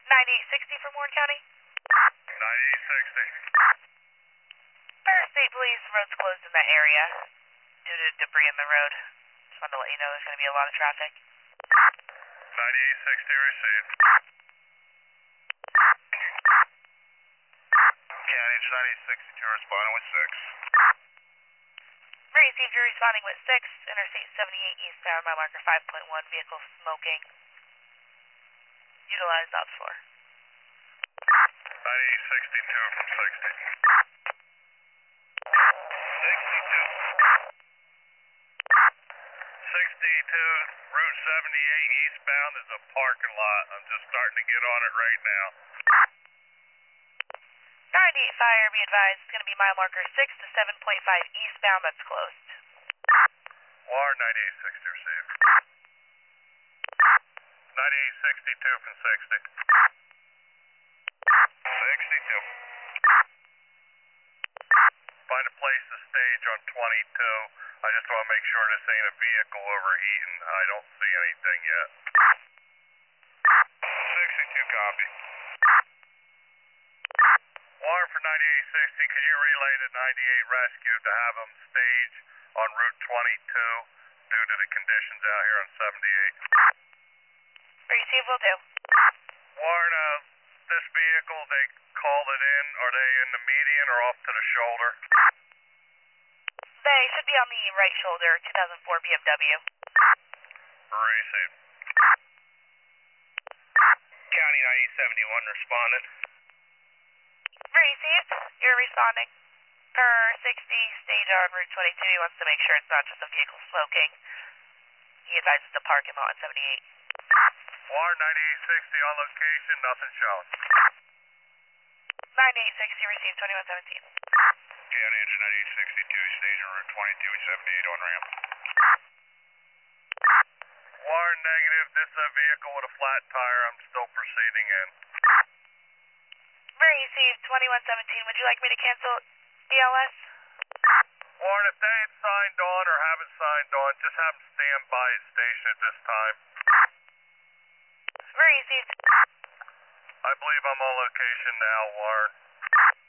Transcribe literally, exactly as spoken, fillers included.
ninety-eight sixty from Warren County. ninety-eight sixty. Fire State Police, roads closed in that area due to debris in the road. Just wanted to let you know there's going to be a lot of traffic. ninety-eight sixty received. County ninety-eight sixty-two responding with six. Received, you're responding with six, Interstate seventy-eight eastbound, mile marker five point one, vehicle smoking. Utilize ops four. ninety-eight sixty-two from sixty. sixty-two. sixty-two, Route seventy-eight eastbound is a parking lot. I'm just starting to get on it right now. ninety-eight fire, be advised, it's going to be mile marker six to seven point five eastbound, that's closed. War ninety-eight sixty received. ninety-eight sixty-two from sixty. sixty-two. Find a place to stage on twenty-two. I just want to make sure this ain't a vehicle overheating. I don't see anything yet. sixty-two copy. Warren for ninety-eight sixty, could you relay to ninety-eight Rescue to have them stage on Route twenty-two due to the conditions out here on seventy-eight? Receive, will do. Warren, uh, this vehicle, they called it in. Are they in the median or off to the shoulder? They should be on the right shoulder, two thousand four B M W. Received. County ninety seventy-one responding. Received, you're responding. Per sixty, stage on Route twenty-two, he wants to make sure it's not just a vehicle smoking. He advises to park him out on seventy-eight. Warren ninety-eight sixty on location, nothing shown. ninety-eight sixty, received twenty-one seventeen. County engine ninety-eight sixty-two, stage on Route twenty-two, seventy-eight on ramp. Warren negative, this is a vehicle with a flat tire. I'm still proceeding in. Received twenty-one seventeen, would you like me to cancel B L S? Warren, if they ain't signed on or haven't signed on, just have them stand by at station at this time. Received. I believe I'm on location now, Warren.